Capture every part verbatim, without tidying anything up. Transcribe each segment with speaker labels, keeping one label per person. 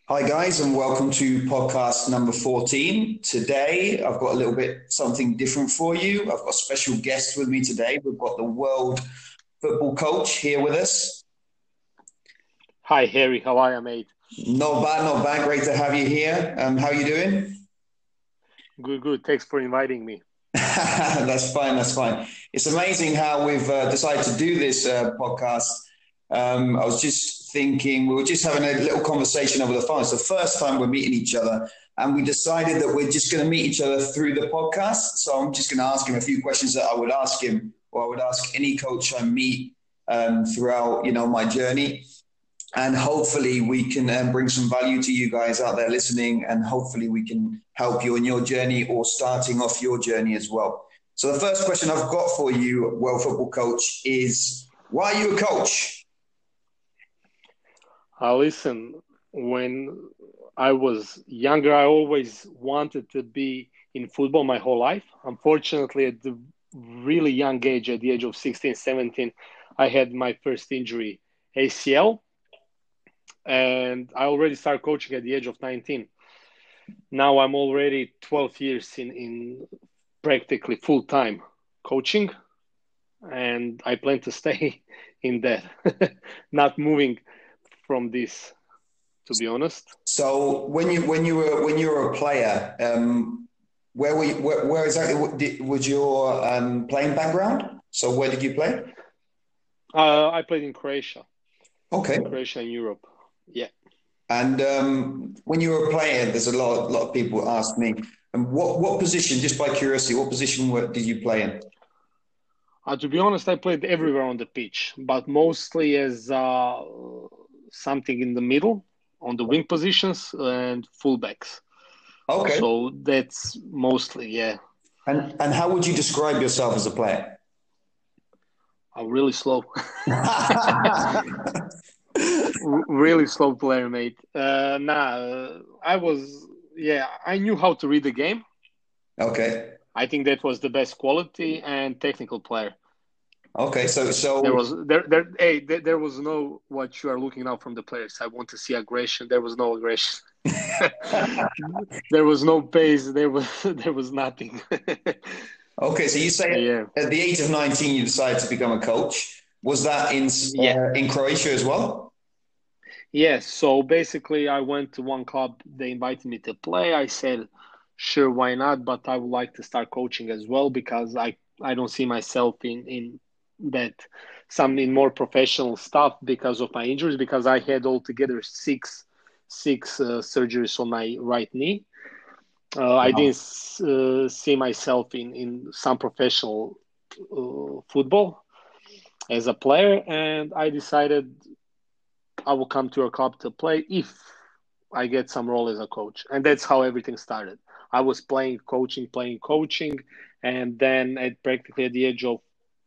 Speaker 1: Hi, guys, and welcome to podcast number fourteen. Today, I've got a little bit something different for you. I've got a special guest with me today. We've got the world football coach here with us.
Speaker 2: Hi, Harry. How are you, mate?
Speaker 1: Not bad, not bad. Great to have you here. Um, how are you doing?
Speaker 2: Good, good. Thanks for inviting me.
Speaker 1: That's fine, that's fine. It's amazing how we've uh, decided to do this uh, podcast. Um, I was just thinking, we were just having a little conversation over the phone. It's the first time we're meeting each other, and we decided that we're just going to meet each other through the podcast. So I'm just going to ask him a few questions that I would ask him, or I would ask any coach I meet um, throughout, you know, my journey. And hopefully we can um, bring some value to you guys out there listening, and hopefully we can help you on your journey or starting off your journey as well. So the first question I've got for you, World Football Coach, is why are you a coach?
Speaker 2: Uh, listen, when I was younger, I always wanted to be in football my whole life. Unfortunately, at the really young age, at the age of sixteen, seventeen, I had my first injury, A C L. And I already started coaching at the age of nineteen. Now I'm already twelve years in, in practically full-time coaching. And I plan to stay in that, not moving from this, to be honest.
Speaker 1: So when you when you were when you were a player, um, where were you, where, where exactly was your um, playing background? So where did you play?
Speaker 2: Uh, I played in Croatia.
Speaker 1: Okay.
Speaker 2: Croatia in Europe. Yeah.
Speaker 1: And um, when you were a player, there's a lot, a lot of people ask me, and what, what position, just by curiosity, what position were, did you play in?
Speaker 2: Uh, to be honest, I played everywhere on the pitch, but mostly as uh, something in the middle, on the wing positions and fullbacks.
Speaker 1: Okay.
Speaker 2: So that's mostly, yeah.
Speaker 1: And and how would you describe yourself as a player?
Speaker 2: I'm really slow. Really slow player, mate. Uh, nah, I was, yeah, I knew how to read the game.
Speaker 1: Okay.
Speaker 2: I think that was the best quality and technical player.
Speaker 1: Okay, so so
Speaker 2: there was there there hey there, there was no what you are looking out from the players. I want to see aggression. There was no aggression. There was no pace. There was there was nothing.
Speaker 1: Okay, so you say
Speaker 2: yeah.
Speaker 1: At the age of nineteen you decided to become a coach. Was that in
Speaker 2: yeah.
Speaker 1: uh, in Croatia as well?
Speaker 2: Yes. So basically, I went to one club. They invited me to play. I said, sure, why not? But I would like to start coaching as well because I I don't see myself in in that something more professional stuff because of my injuries, because I had altogether six six uh, surgeries on my right knee. Uh, wow. I didn't uh, see myself in, in some professional uh, football as a player, and I decided I will come to your club to play if I get some role as a coach. And that's how everything started. I was playing, coaching, playing, coaching, and then at practically at the age of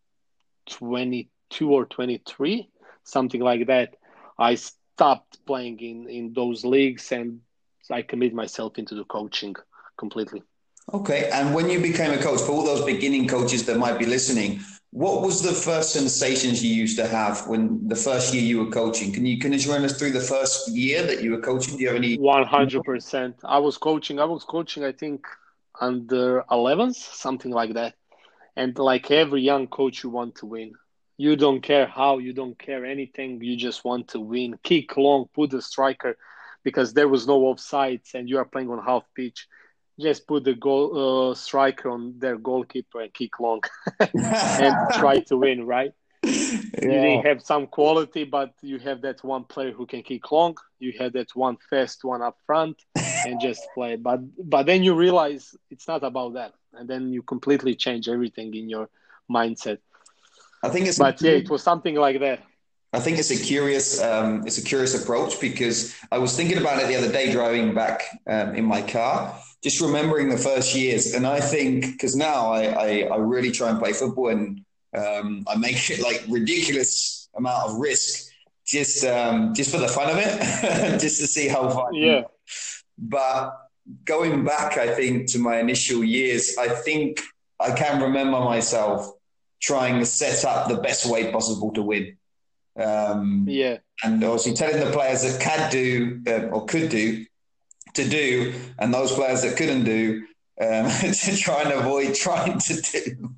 Speaker 2: twenty-two or twenty-three, something like that, I stopped playing in, in those leagues and I committed myself into the coaching completely.
Speaker 1: Okay, and when you became a coach, for all those beginning coaches that might be listening, what was the first sensations you used to have when the first year you were coaching? Can you can you run us through the first year that you were coaching? Do you have any?
Speaker 2: one hundred percent. I was coaching, I was coaching, I think, under elevens, something like that. And like every young coach, you want to win. You don't care how, you don't care anything. You just want to win. Kick long, put the striker, because there was no offsides and you are playing on half pitch. Just put the goal uh, striker on their goalkeeper and kick long and try to win, right? Yeah. You didn't have some quality, but you have that one player who can kick long. You had that one fast one up front and just play. But but then you realize it's not about that. And then you completely change everything in your mindset.
Speaker 1: I think it's
Speaker 2: But yeah, it was something like that.
Speaker 1: I think it's a curious, um, it's a curious approach, because I was thinking about it the other day driving back um, in my car, just remembering the first years. And I think, because now I, I, I really try and play football, and um, I make it like ridiculous amount of risk just um, just for the fun of it, just to see how far.
Speaker 2: Yeah.
Speaker 1: But going back, I think, to my initial years, I think I can remember myself trying to set up the best way possible to win. Um,
Speaker 2: Yeah.
Speaker 1: and obviously telling the players that can do uh, or could do to do, and those players that couldn't do um, to try and avoid trying to do.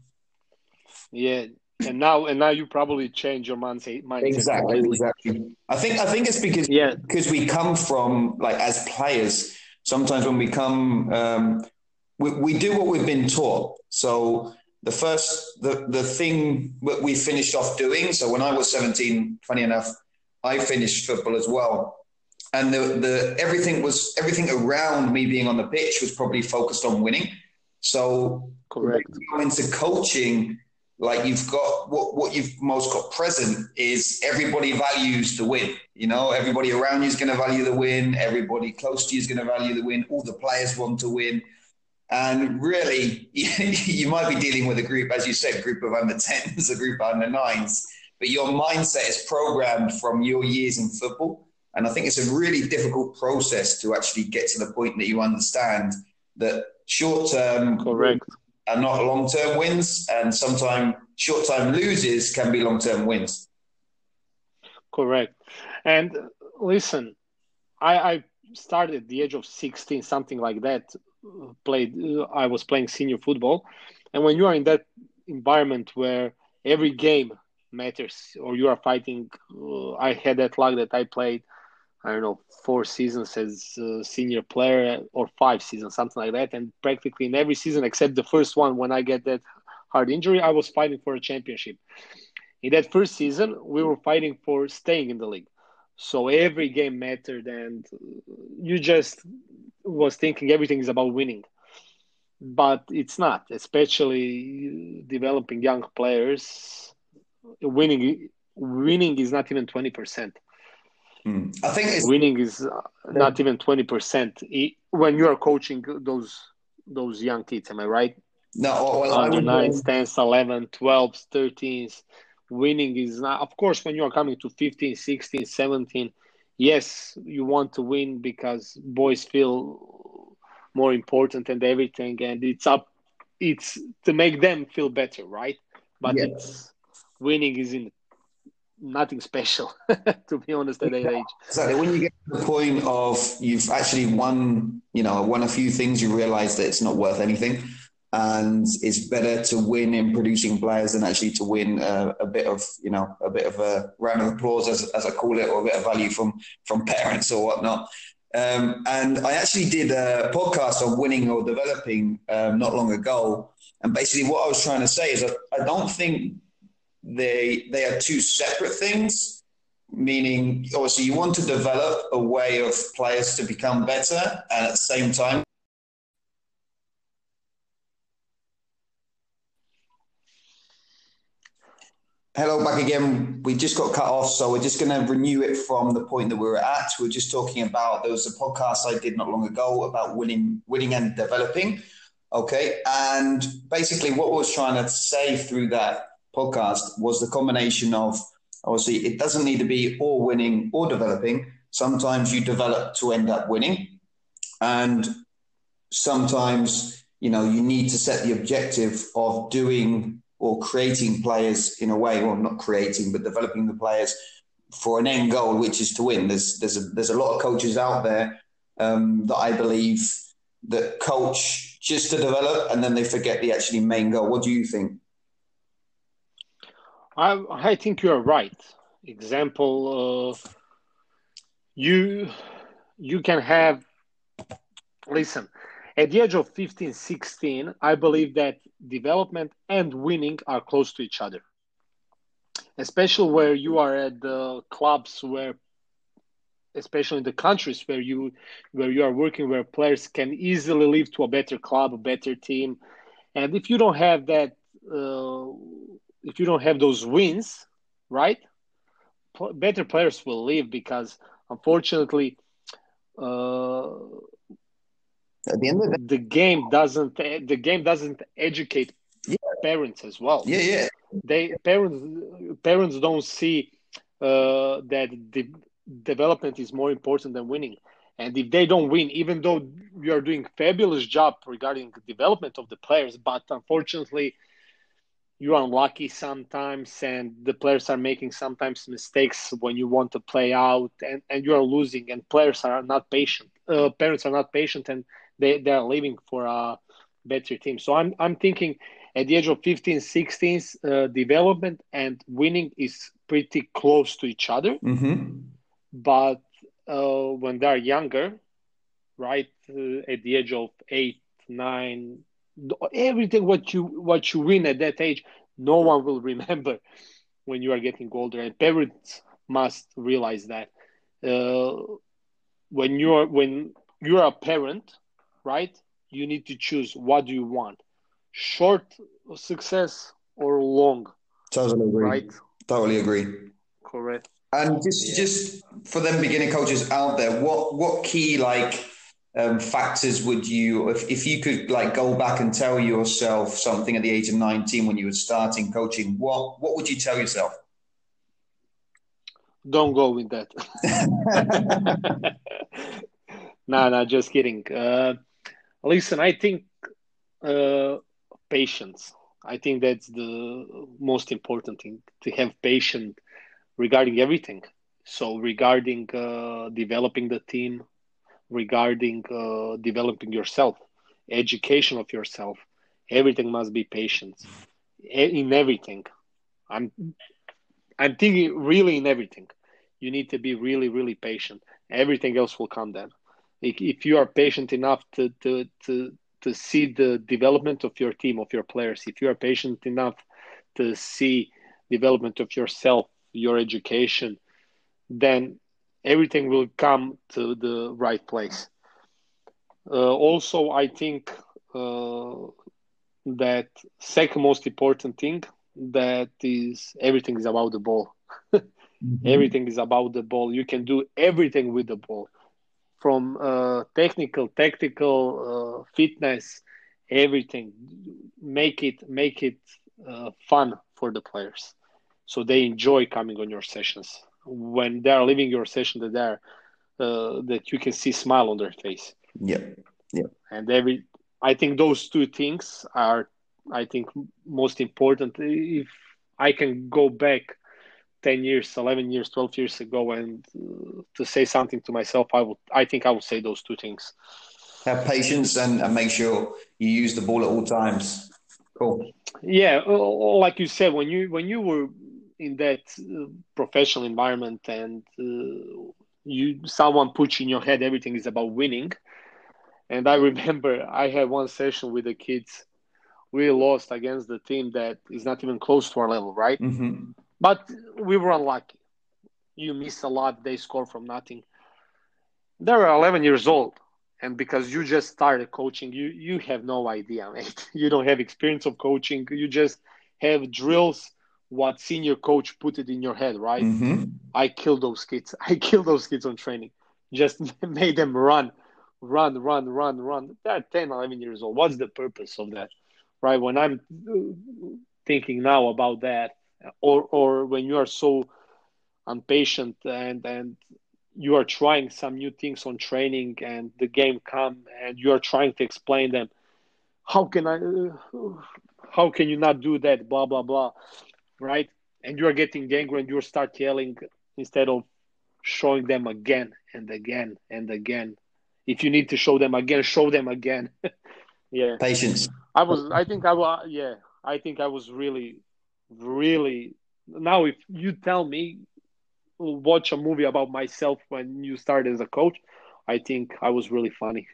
Speaker 2: Yeah. And now, and now you probably change your mindset mindset
Speaker 1: Exactly,
Speaker 2: completely.
Speaker 1: exactly. I think I think it's because
Speaker 2: Yeah.
Speaker 1: because we come from like as players. Sometimes when we come, um, we, we do what we've been taught. So the first the the thing that we finished off doing. So when I was seventeen, funny enough, I finished football as well. And the, the everything was everything around me being on the pitch was probably focused on winning. So when
Speaker 2: Correct.
Speaker 1: you go into coaching, like you've got what what you've most got present is everybody values the win. You know, everybody around you is going to value the win. Everybody close to you is going to value the win. All the players want to win. And really, you might be dealing with a group, as you said, group of under tens, a group of under nines, but your mindset is programmed from your years in football. And I think it's a really difficult process to actually get to the point that you understand that short term
Speaker 2: Correct.
Speaker 1: are not long term wins, and sometimes short term loses can be long term wins.
Speaker 2: Correct. And listen, I, I started at the age of sixteen, something like that. Played, I was playing senior football, and when you are in that environment where every game matters, or you are fighting, uh, I had that luck that I played, I don't know, four seasons as a senior player or five seasons, something like that, and practically in every season except the first one when I get that hard injury, I was fighting for a championship. In that first season, we were fighting for staying in the league. So every game mattered, and you just was thinking everything is about winning. But it's not, especially developing young players. Winning, winning is not even twenty percent.
Speaker 1: Hmm. I think it's
Speaker 2: Winning is not even twenty percent when you are coaching those those young kids. Am I right?
Speaker 1: no. Well, I
Speaker 2: Under
Speaker 1: would.
Speaker 2: nines,
Speaker 1: Um,
Speaker 2: tens, eleven, twelves, thirteens. Winning is not, of course, when you are coming to fifteen, sixteen, seventeen, yes, you want to win because boys feel more important and everything. And it's up, it's to make them feel better, right? But
Speaker 1: yeah.
Speaker 2: it's winning is in nothing special, to be honest, at that age.
Speaker 1: Exactly. When you get to the point of you've actually won, you know, won a few things, you realize that it's not worth anything. And it's better to win in producing players than actually to win a, a bit of, you know, a bit of a round of applause, as, as I call it, or a bit of value from from parents or whatnot. Um, and I actually did a podcast on winning or developing um, not long ago. And basically, what I was trying to say is I, I don't think they they are two separate things. Meaning, obviously, you want to develop a way of players to become better, and at the same time. Hello, back again. We just got cut off, so we're just going to renew it from the point that we were at. We are just talking about, there was a podcast I did not long ago about winning, winning and developing. Okay, and basically what I was trying to say through that podcast was the combination of, obviously, it doesn't need to be or winning or developing. Sometimes you develop to end up winning, and sometimes, you know, you need to set the objective of doing or creating players in a way, or not creating, but developing the players for an end goal, which is to win. There's there's a, there's a lot of coaches out there um, that I believe that coach just to develop, and then they forget the actually main goal. What do you think?
Speaker 2: I I think you are right. Example, uh, you you can have, listen, at the age of fifteen, sixteen, I believe that development and winning are close to each other, especially where you are at the clubs where, especially in the countries where you where you are working, where players can easily leave to a better club, a better team. And if you don't have that, uh, if you don't have those wins, right, better players will leave because unfortunately, uh,
Speaker 1: At the end of the day,
Speaker 2: the game doesn't the game doesn't educate
Speaker 1: yeah,
Speaker 2: parents as well.
Speaker 1: yeah, yeah.
Speaker 2: They parents parents don't see uh, that the development is more important than winning. And if they don't win, even though you are doing fabulous job regarding the development of the players, but unfortunately you're unlucky sometimes, and the players are making sometimes mistakes when you want to play out, and, and you are losing, and players are not patient. Uh, parents are not patient, and they, they are leaving for a better team. So I'm I'm thinking at the age of fifteen, sixteen, uh, development and winning is pretty close to each other.
Speaker 1: Mm-hmm.
Speaker 2: But uh, when they're younger, right, uh, at the age of eight, nine, everything what you what you win at that age, no one will remember when you are getting older. And parents must realize that uh, when you're when you're a parent, right, you need to choose what do you want, short success or long.
Speaker 1: Totally agree.
Speaker 2: Right?
Speaker 1: Totally agree.
Speaker 2: Correct.
Speaker 1: And just yeah. just for them beginning coaches out there, what what key like um, factors would you, if, if you could like go back and tell yourself something at the age of nineteen when you were starting coaching, what what would you tell yourself?
Speaker 2: Don't go with that. No, no, just kidding. Uh, listen, I think uh, patience. I think that's the most important thing, to have patience regarding everything. So regarding uh, developing the team, regarding uh, developing yourself, education of yourself, everything must be patience in everything. I'm I'm thinking really in everything. You need to be really, really patient. Everything else will come then. If, if you are patient enough to, to, to, to see the development of your team, of your players, if you are patient enough to see development of yourself, your education, then everything will come to the right place. Uh, also, I think uh, that second most important thing, that is everything is about the ball. Mm-hmm. Everything is about the ball. You can do everything with the ball, from uh, technical, tactical, uh, fitness, everything. Make it make it uh, fun for the players, so they enjoy coming on your sessions. When they are leaving your session, that they're uh, that you can see smile on their face.
Speaker 1: Yeah, yeah.
Speaker 2: And every, I think those two things are, I think, most important. If I can go back ten years, eleven years, twelve years ago, and uh, to say something to myself, I would, I think I would say those two things.
Speaker 1: Have patience and, and make sure you use the ball at all times. Cool.
Speaker 2: Yeah, like you said, when you when you were in that uh, professional environment, and uh, you someone puts in your head everything is about winning. And I remember I had one session with the kids. We lost against the team that is not even close to our level, right?
Speaker 1: Mm-hmm.
Speaker 2: But we were unlucky. You miss a lot. They score from nothing. They were eleven years old. And because you just started coaching, you, you have no idea, mate. You don't have experience of coaching. You just have drills, what senior coach put it in your head, right?
Speaker 1: Mm-hmm.
Speaker 2: I killed those kids. I killed those kids on training. Just made them run, run, run, run, run. They're ten, eleven years old. What's the purpose of that, right? When I'm thinking now about that, or or when you are so impatient and and you are trying some new things on training, and the game come and you are trying to explain them, how can I, uh, how can you not do that? Blah blah blah, right? And you are getting angry and you start yelling instead of showing them again and again and again. If you need to show them again, show them again. Yeah,
Speaker 1: patience.
Speaker 2: I was. I think I was. Yeah, I think I was really, really. Now, if you tell me, watch a movie about myself when you started as a coach, I think I was really funny.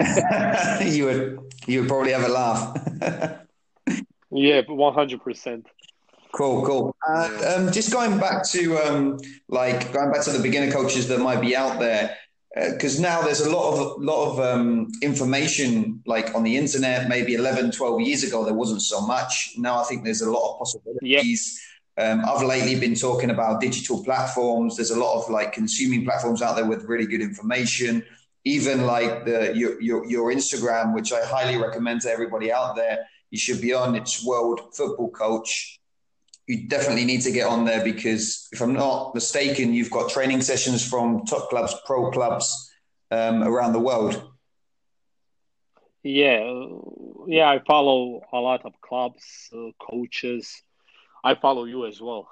Speaker 1: you would. You would probably have a laugh.
Speaker 2: Yeah, one hundred percent.
Speaker 1: Cool, cool. Uh, um, just going back to um, like going back to the beginner coaches that might be out there, because uh, now there's a lot of lot of um, information like on the internet. Maybe eleven, twelve years ago there wasn't so much. Now I think there's a lot of possibilities. Yeah. Um, I've lately been talking about digital platforms. There's a lot of like consuming platforms out there with really good information. Even like the your your, your Instagram, which I highly recommend to everybody out there. You should be on. It's World Football Coach. You definitely need to get on there because if I'm not mistaken, you've got training sessions from top clubs, pro clubs um, around the world.
Speaker 2: Yeah, yeah, I follow a lot of clubs, uh, coaches. I follow you as well.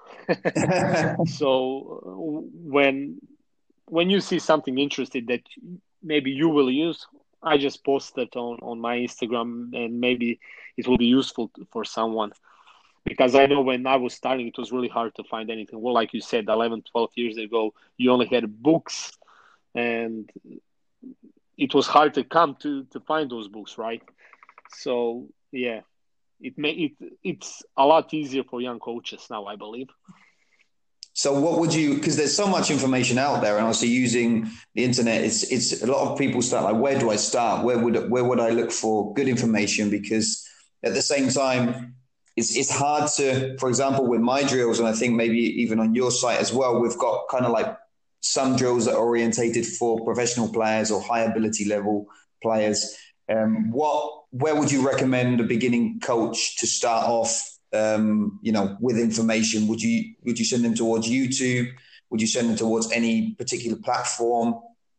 Speaker 2: So uh, when when you see something interesting that maybe you will use, I just post it on, on my Instagram, and maybe it will be useful for someone. Because I know when I was starting, it was really hard to find anything. Well, like you said, eleven, twelve years ago, you only had books, and it was hard to come to, to find those books, right? So, yeah, it may it it's a lot easier for young coaches now, I believe.
Speaker 1: So what would you, because there's so much information out there, and also using the internet, it's it's a lot of people start like, where do I start? Where would where would I look for good information? Because at the same time, it's it's hard to, for example, with my drills, and I think maybe even on your site as well, we've got kind of like some drills that are orientated for professional players or high ability level players. Um, what where would you recommend a beginning coach to start off? Um, you know, with information, would you would you send them towards YouTube? Would you send them towards any particular platform?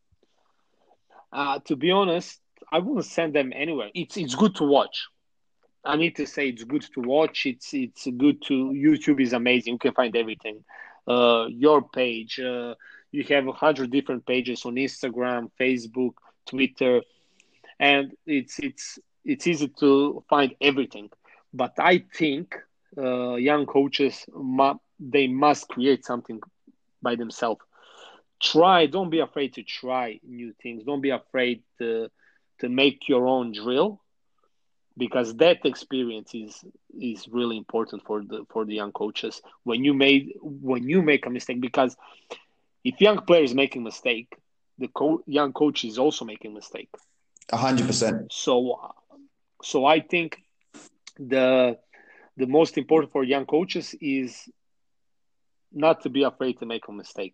Speaker 2: Uh, to be honest, I wouldn't send them anywhere. It's it's good to watch. I need to say it's good to watch. It's it's good to YouTube is amazing. You can find everything. Uh, your page. Uh, you have a hundred different pages on Instagram, Facebook, Twitter, and it's it's it's easy to find everything. But I think uh, young coaches mu- they must create something by themselves. Try. Don't be afraid to try new things. Don't be afraid to to make your own drill, because that experience is is really important for the for the young coaches when you made when you make a mistake. Because if young player is making mistake, the co- young coach is also making mistake.
Speaker 1: A hundred percent.
Speaker 2: So so I think the the most important for young coaches is not to be afraid to make a mistake.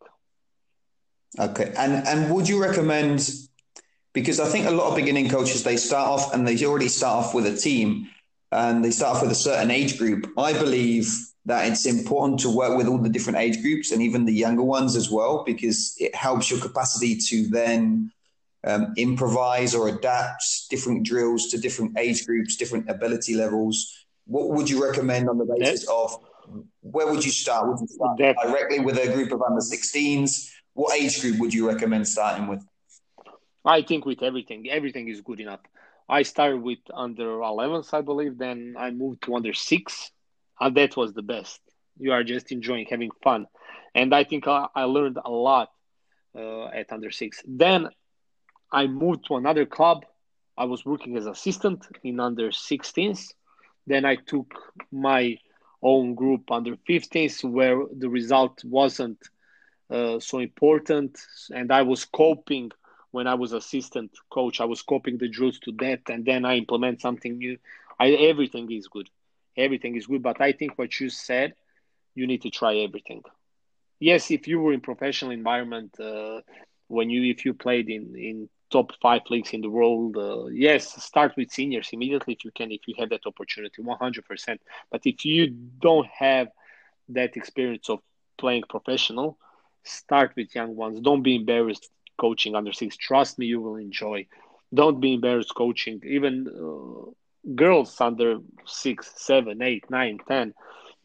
Speaker 1: Okay, and and would you recommend? Because I think a lot of beginning coaches, they start off and they already start off with a team, and they start off with a certain age group. I believe that it's important to work with all the different age groups and even the younger ones as well, because it helps your capacity to then um, improvise or adapt different drills to different age groups, different ability levels. What would you recommend on the
Speaker 2: That
Speaker 1: basis of, where would you start? Would you start
Speaker 2: that
Speaker 1: directly with a group of under sixteens? What age group would you recommend starting with?
Speaker 2: I think with everything, everything is good enough. I started with under elevens, I believe. Then I moved to under six, and that was the best. You are just enjoying having fun, and I think I, I learned a lot uh, at under six. Then I moved to another club. I was working as assistant in under sixteens. Then I took my own group under fifteens, where the result wasn't uh, so important, and I was coping when I was assistant coach. I was coping the drills to that, and then I implement something new. I, everything is good, everything is good. But I think what you said, you need to try everything. Yes, if you were in professional environment, uh, when you if you played in in top five leagues in the world, uh, yes, start with seniors immediately if you can, if you have that opportunity, one hundred percent. But if you don't have that experience of playing professional, start with young ones. Don't be embarrassed coaching under six. Trust me, you will enjoy. Don't be embarrassed coaching even uh, girls under six, seven, eight, nine, ten.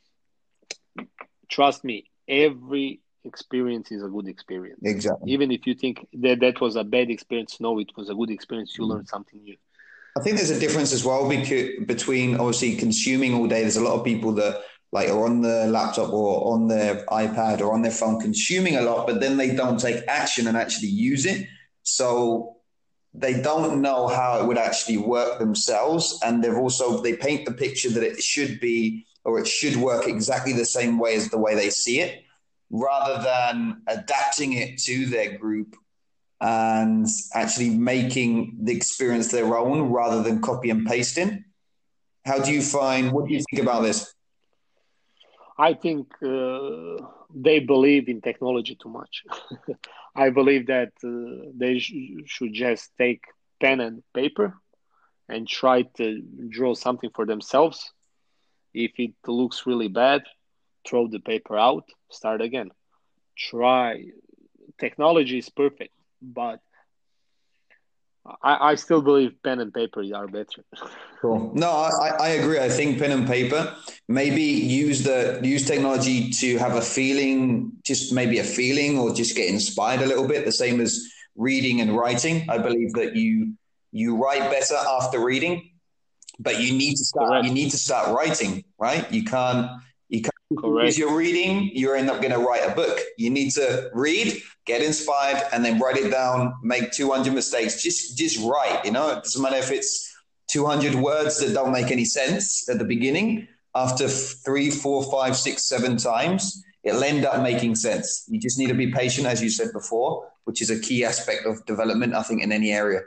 Speaker 2: Trust me, every experience is a good experience.
Speaker 1: Exactly.
Speaker 2: Even if you think that that was a bad experience, no, it was a good experience. You learned something new.
Speaker 1: I think there's a difference as well because, between obviously consuming all day. There's a lot of people that like are on the laptop or on their iPad or on their phone consuming a lot, but then they don't take action and actually use it. So they don't know how it would actually work themselves. And they've also, they paint the picture that it should be, or it should work exactly the same way as the way they see it, rather than adapting it to their group and actually making the experience their own rather than copy and pasting. How do you find, what do you think about this?
Speaker 2: I think uh, they believe in technology too much. I believe that uh, they sh- should just take pen and paper and try to draw something for themselves. If it looks really bad, throw the paper out, start again. Try. Technology is perfect, but I, I still believe pen and paper are better.
Speaker 1: Cool. No, I, I agree. I think pen and paper, maybe use the use technology to have a feeling, just maybe a feeling, or just get inspired a little bit. The same as reading and writing. I believe that you you write better after reading, but you need to start
Speaker 2: Correct.
Speaker 1: you need to start writing, right? You can't you can't
Speaker 2: Correct.
Speaker 1: because you're reading, you're end up going to write a book. You need to read, get inspired, and then write it down. Make two hundred mistakes. Just just write. You know, it doesn't matter if it's two hundred words that don't make any sense at the beginning. After three, four, five, six, seven times, it'll end up making sense. You just need to be patient, as you said before, which is a key aspect of development, I think, in any area.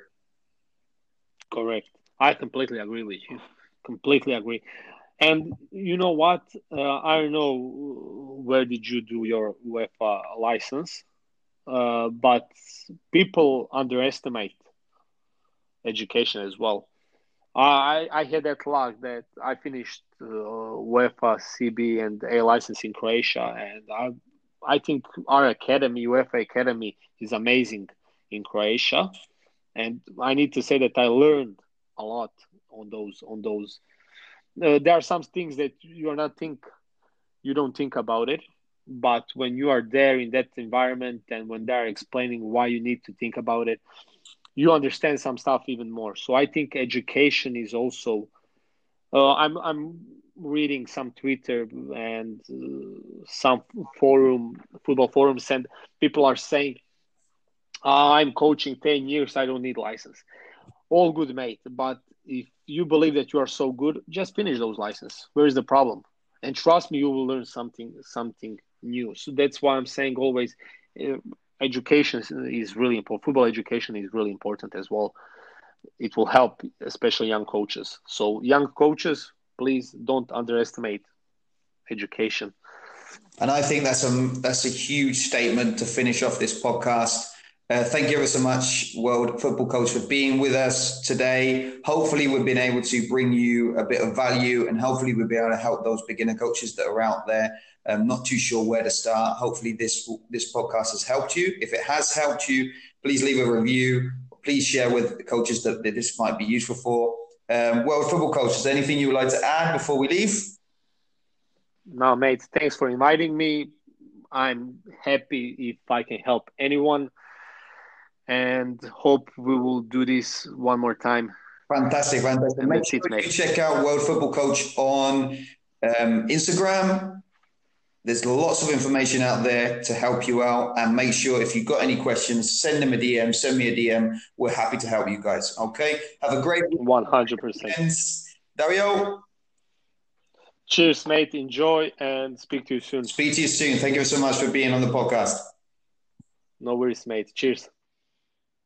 Speaker 2: Correct. I completely agree with you. Completely agree. And you know what? Uh, I don't know where did you do your UEFA license, uh, but people underestimate education as well. I I had that luck that I finished uh, UEFA C B and A license in Croatia, and I I think our academy, UEFA academy, is amazing in Croatia, and I need to say that I learned a lot on those on those. Uh, there are some things that you're not think you don't think about it, but when you are there in that environment and when they're explaining why you need to think about it, you understand some stuff even more. So I think education is also. Uh, I'm I'm reading some Twitter and uh, some forum football forums, and people are saying, "Ah, I'm coaching ten years. I don't need license." All good, mate. But if you believe that you are so good, just finish those license. Where is the problem? And trust me, you will learn something something new. So that's why I'm saying always. Uh, Education is really important. Football education is really important as well. It will help, especially young coaches. So, young coaches, please don't underestimate education.
Speaker 1: And I think that's a that's a huge statement to finish off this podcast. Uh, thank you ever so much, World Football Coach, for being with us today. Hopefully, we've been able to bring you a bit of value, and hopefully, we'll be able to help those beginner coaches that are out there. I'm not too sure where to start. Hopefully, this this podcast has helped you. If it has helped you, please leave a review. Please share with the coaches that, that this might be useful for. Um, World Football Coach, is there anything you would like to add before we leave?
Speaker 2: No, mate, thanks for inviting me. I'm happy if I can help anyone, and hope we will do this one more time.
Speaker 1: Fantastic, fantastic.
Speaker 2: And
Speaker 1: Make
Speaker 2: that's
Speaker 1: sure
Speaker 2: it, mate.
Speaker 1: you check out World Football Coach on um, Instagram. There's lots of information out there to help you out. And make sure if you've got any questions, send them a D M, send me a D M. We're happy to help you guys. Okay? Have a great week.
Speaker 2: one hundred percent.
Speaker 1: Dario?
Speaker 2: Cheers, mate. Enjoy and speak to you soon.
Speaker 1: Speak to you soon. Thank you so much for being on the podcast.
Speaker 2: No worries, mate. Cheers.